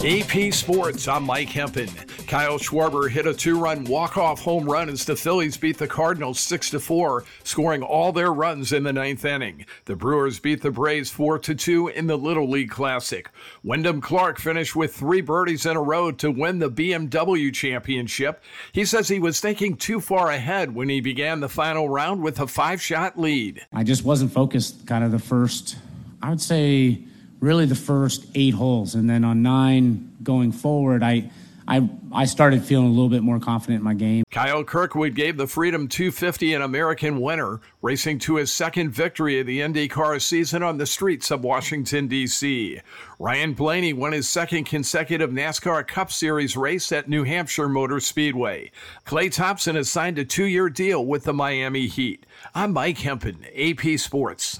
AP Sports, I'm Mike Hempen. Kyle Schwarber hit a 2-run walk-off home run as the Phillies beat the Cardinals 6-4, scoring all their runs in the ninth inning. The Brewers beat the Braves 4-2 in the Little League Classic. Wyndham Clark finished with 3 birdies in a row to win the BMW championship. He says he was thinking too far ahead when he began the final round with a 5-shot lead. I just wasn't focused kind of the first, I would say, really the first 8 holes, and then on 9 going forward, I started feeling a little bit more confident in my game. Kyle Kirkwood gave the Freedom 250 an American winner, racing to his second victory of the IndyCar season on the streets of Washington, D.C. Ryan Blaney won his second consecutive NASCAR Cup Series race at New Hampshire Motor Speedway. Klay Thompson has signed a 2-year deal with the Miami Heat. I'm Mike Hempen, AP Sports.